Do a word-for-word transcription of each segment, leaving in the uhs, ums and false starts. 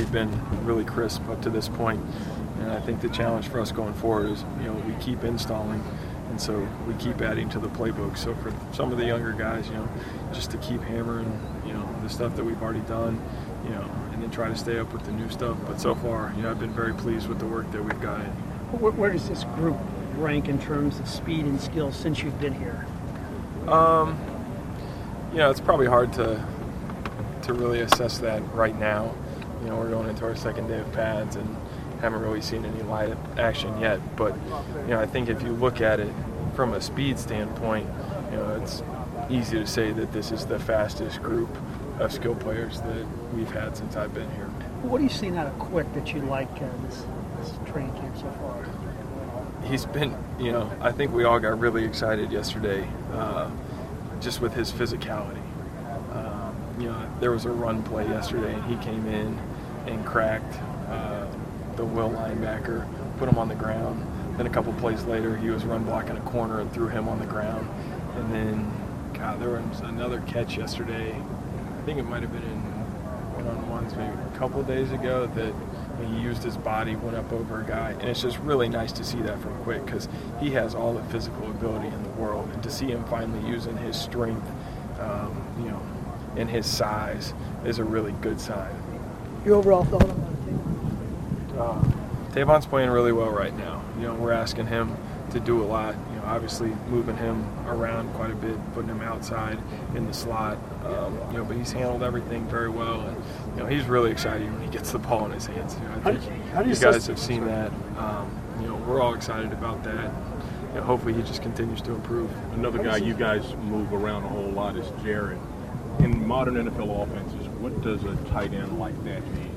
we've been really crisp up to this point, and I think the challenge for us going forward is, you know, we keep installing, and so we keep adding to the playbook. So for some of the younger guys, you know, just to keep hammering, you know, the stuff that we've already done, you know, and then try to stay up with the new stuff. But so far, you know, I've been very pleased with the work that we've got in. Where, where does this group rank in terms of speed and skill since you've been here? Um, you know, it's probably hard to to really assess that right now. You know, we're going into our second day of pads and haven't really seen any light action yet. But, you know, I think if you look at it from a speed standpoint, you know, it's easy to say that this is the fastest group of skill players that we've had since I've been here. What are you seeing out of Quick that you like uh, this, this training camp so far? He's been, you know, I think we all got really excited yesterday uh, just with his physicality. Um, you know, there was a run play yesterday, and he came in and cracked uh, the Will linebacker, put him on the ground. Then a couple plays later, he was run blocking a corner and threw him on the ground. And then, God, there was another catch yesterday. I think it might have been in one-on-ones maybe a couple of days ago that he used his body, went up over a guy. And it's just really nice to see that from Quick because he has all the physical ability in the world. And to see him finally using his strength, um, you know, and his size is a really good sign. Your overall thought on that, Tavon? Uh, Tavon's playing really well right now. You know, we're asking him to do a lot. You know, obviously moving him around quite a bit, putting him outside in the slot. Um, you know, but he's handled everything very well, and you know, he's really excited when he gets the ball in his hands. You know, I think how, how do you, you guys have seen that. Um, you know, we're all excited about that. You know, hopefully he just continues to improve. Another guy you guys move around a whole lot is Jared. In modern N F L offenses, what does a tight end like that mean?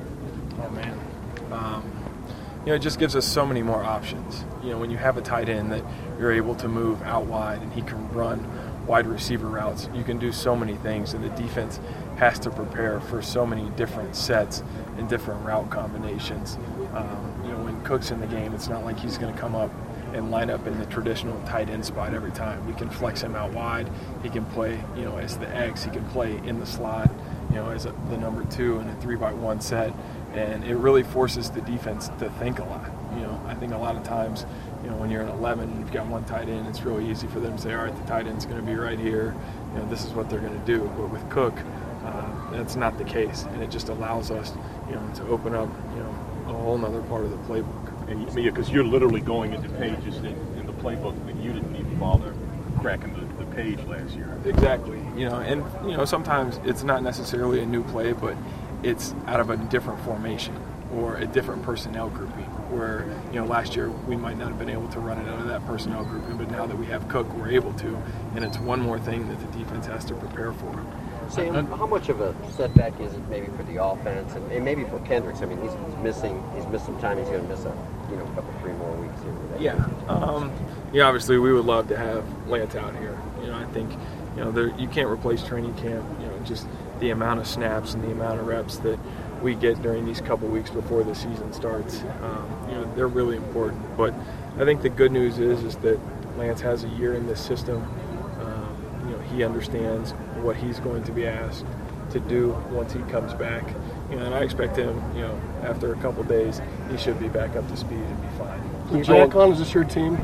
Oh man. Um, You know, it just gives us so many more options. You know, when you have a tight end that you're able to move out wide and he can run wide receiver routes, you can do so many things, and the defense has to prepare for so many different sets and different route combinations. Um, you know, when Cook's in the game, it's not like he's going to come up and line up in the traditional tight end spot every time. We can flex him out wide. He can play, you know, as the X. He can play in the slot, you know, as a, the number two in a three by one set. And it really forces the defense to think a lot. You know, I think a lot of times, you know, when you're in eleven and you've got one tight end, it's really easy for them to say, all right, the tight end's going to be right here. You know, this is what they're going to do. But with Cook, uh, that's not the case. And it just allows us, you know, to open up, you know, a whole other part of the playbook. And because you're literally going into pages in, in the playbook that you didn't even bother cracking the, the page last year. Exactly. You know, and, you know, sometimes it's not necessarily a new play, but it's out of a different formation or a different personnel grouping where, you know, last year we might not have been able to run it out of that personnel grouping, but now that we have Cook, we're able to, and it's one more thing that the defense has to prepare for. Sam, how much of a setback is it maybe for the offense and, and maybe for Kendricks? I mean, he's, he's missing, he's missed some time. He's going to miss a, you know, couple, three more weeks here. Yeah. Um, yeah, obviously we would love to have Lance out here. You know, I think, you know, there, you can't replace training camp, you know, just the amount of snaps and the amount of reps that we get during these couple weeks before the season starts. Um, you know, they're really important. But I think the good news is is that Lance has a year in this system. Um, you know, he understands what he's going to be asked to do once he comes back. You know, and I expect him, you know, after a couple days, he should be back up to speed and be fine. Jack on, is this your team?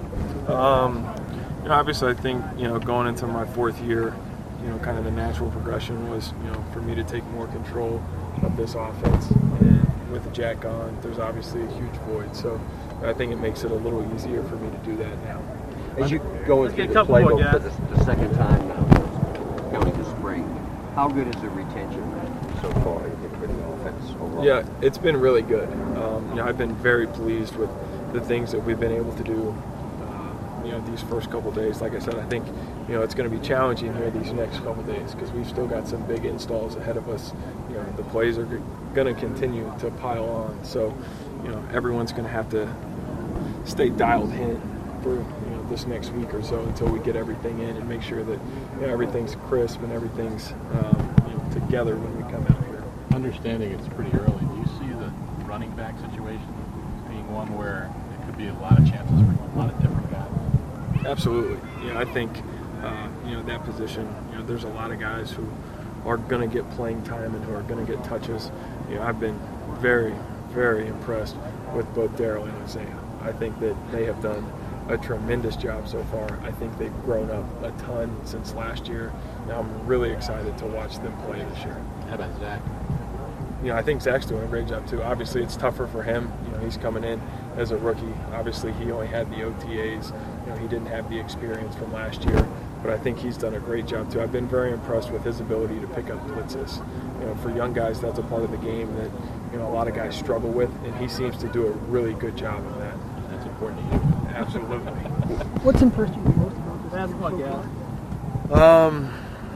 Um, you know, obviously I think, you know, going into my fourth year, you know, kind of the natural progression was, you know, for me to take more control of this offense. And with Jack gone, there's obviously a huge void. So I think it makes it a little easier for me to do that now. As you go into the playbook more, for the, the second time now, going to spring, how good is the retention so far for the offense overall? Yeah, it's been really good. Um, you know, I've been very pleased with the things that we've been able to do. You know, these first couple days, like I said, I think, you know, it's going to be challenging here these next couple days because we've still got some big installs ahead of us. You know, the plays are going to continue to pile on. So, you know, everyone's going to have to stay dialed in for, you know, this next week or so until we get everything in and make sure that, you know, everything's crisp and everything's, um, you know, together when we come out here. Understanding it's pretty early, do you see the running back situation being one where it could be a lot of chances for a lot of different guys? Absolutely. You know, I think, uh, you know, that position, you know, there's a lot of guys who are going to get playing time and who are going to get touches. you know, I've been very, very impressed with both Daryl and Isaiah. I think that they have done a tremendous job so far. I think they've grown up a ton since last year. Now I'm really excited to watch them play this year. How about Zach? You know, I think Zach's doing a great job too. Obviously, it's tougher for him. You know, he's coming in as a rookie. Obviously, he only had the O T As. You know, he didn't have the experience from last year. But I think he's done a great job too. I've been very impressed with his ability to pick up blitzes. You know, for young guys, that's a part of the game that, you know, a lot of guys struggle with, and he seems to do a really good job of that. That's important to you. Absolutely. What's impressed you most about this? That's one, yeah. Um,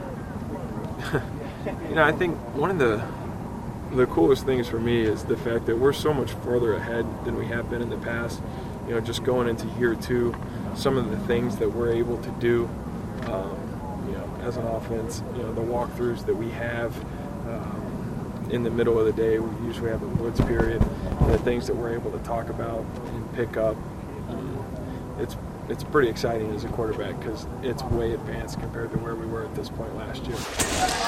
you know, I think one of the the coolest things for me is the fact that we're so much further ahead than we have been in the past. You know, just going into year two, some of the things that we're able to do, um, you know, as an offense, you know, the walkthroughs that we have um, in the middle of the day. We usually have a woods period. The things that we're able to talk about and pick up. Um, it's it's pretty exciting as a quarterback because it's way advanced compared to where we were at this point last year.